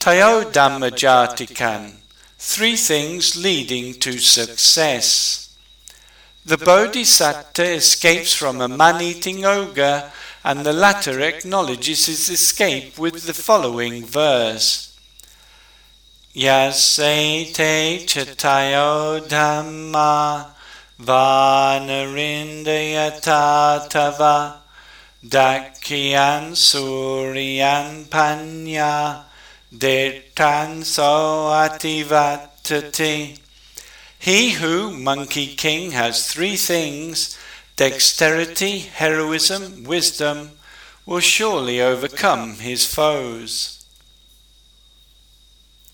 Tayo Dhamma Jatikan, 3 things leading to success. The Bodhisattva escapes from a man-eating ogre, and the latter acknowledges his escape with the following verse. Yasete chatayo dhamma vanarindayatava dakyan suryan panya detan so ativatati. He who, Monkey King, has 3 things, dexterity, heroism, wisdom, will surely overcome his foes.